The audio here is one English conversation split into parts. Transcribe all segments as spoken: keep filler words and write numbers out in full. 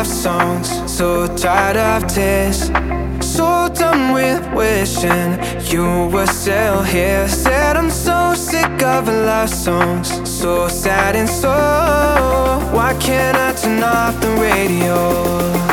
love songs, so tired of tears, so done with wishing you were still here. Said I'm so sick of love songs, so sad and slow. Why can't I turn off the radio?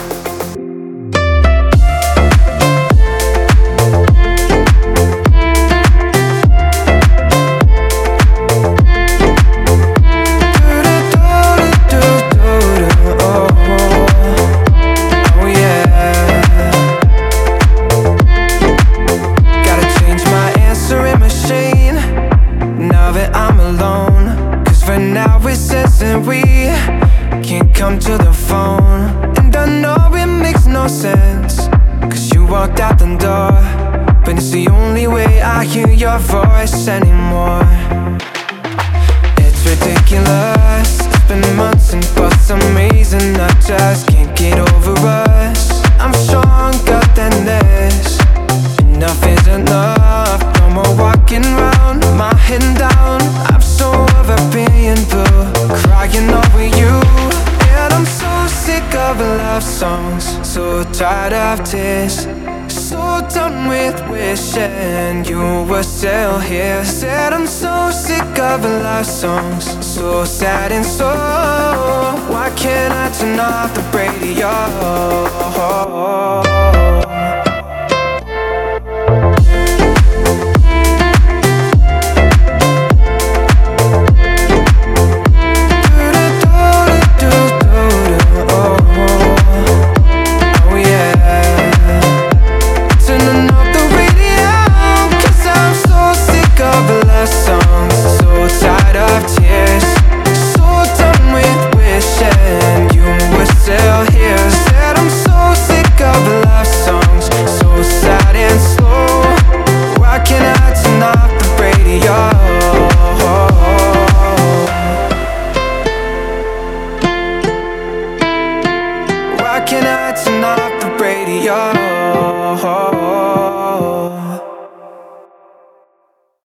And we can't come to the phone, and I know it makes no sense, cause you walked out the door, but it's the only way I hear your voice anymore. It's ridiculous, it's been months and but amazing, I just can't get over us. I'm stronger than this, enough is enough. No more walking around, my head down. I'm so over being blue, crying over you. And I'm so sick of love songs, so tired of tears, so done with wishing you were still here. Said I'm so sick of love songs, so sad and slow. Why can't I turn off the radio? Why can't I turn off the radio?